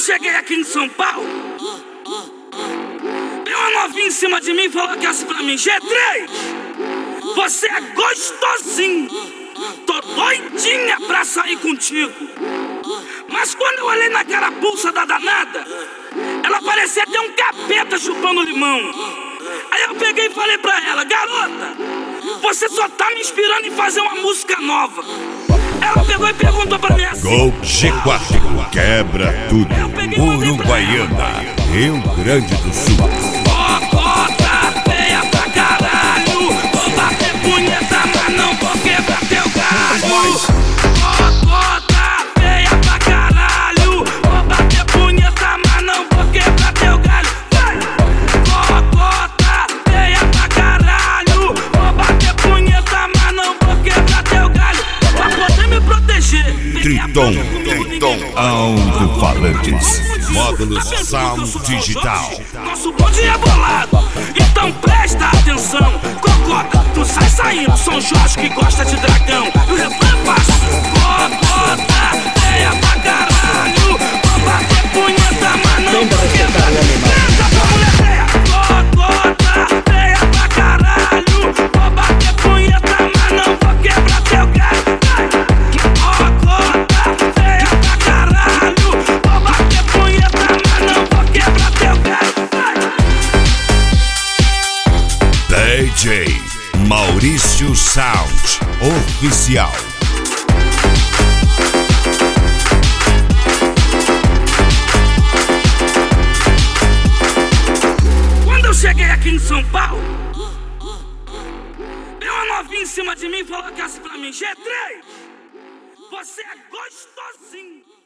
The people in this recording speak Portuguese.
cheguei aqui em São Paulo, veio uma novinha em cima de mim e falou que assim pra mim: G3, você é gostosinho, tô doidinha pra sair contigo. Mas quando eu olhei na carapuça da danada, ela parecia até um capeta chupando limão. Aí eu peguei e falei pra ela: garota, você só tá me inspirando em fazer uma música nova. Ela pegou e perguntou pra mim assim: Gol G4, quebra tudo. Uruguaiana, Rio Grande do Sul. Cocota feia pra caralho, vou bater punheta, mas não vou quebrar teu galho. Cocota feia pra caralho, vou bater punheta, mas não vou quebrar teu galho. Cocota feia pra caralho, vou bater punheta, mas não vou quebrar teu galho. Pra poder me proteger, Triton, alto-falantes, módulos sound digital. Nosso bonde é bolado, então presta atenção. Cocota, tu sai saindo, São Jorge que gosta de dragão. E o refrão é fácil: cocota feia pra caralho, vou bater punheta, mas não vou quebrar. Tenta pra mulher feia. Cocota feia pra caralho, vou bater punheta, mas não vou quebrar teu galho. Cocota feia pra caralho, vou bater punheta, mas não vou quebrar teu galho. DJ Maurício Sound Oficial. Quando eu cheguei aqui em São Paulo, veio uma novinha em cima de mim e falou que assim pra mim: G3, você é gostosinho.